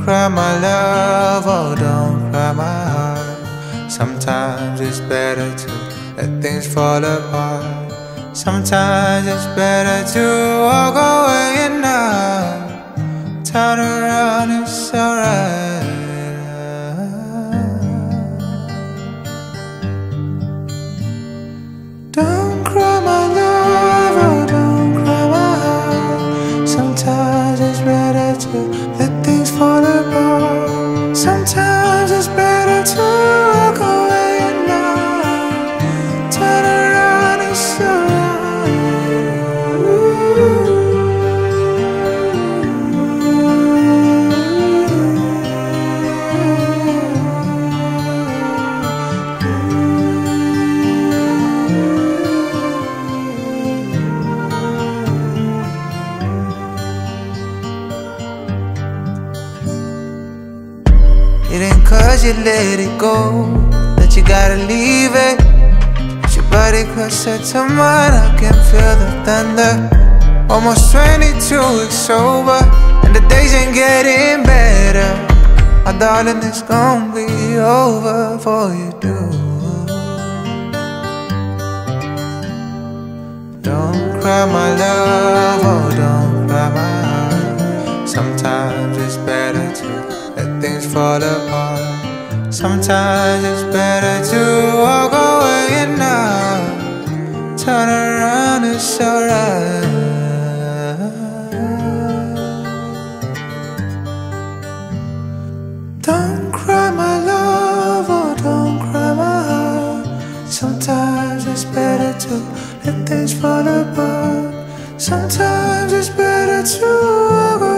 cry my love, oh don't cry my heart. Sometimes it's better to let things fall apart. Sometimes it's better to walk away and not turn around, it's alright. Don't cry my love, oh don't cry my heart. Sometimes it's better to let things fall apart. Sometimes it's better to walk away and not turn around, it's alright. It ain't cause you let it go that you gotta leave it. But your body closer to mine, I can feel the thunder. Almost 22 weeks sober, and the days ain't getting better. My darling, it's gonna be over before you do. Don't cry my love, oh don't cry my heart. Sometimes it's better to let things fall apart. Sometimes it's better to walk away and not turn around, it's alright. Don't cry my love, oh don't cry my heart. Sometimes it's better to let things fall apart. Sometimes it's better to walk away.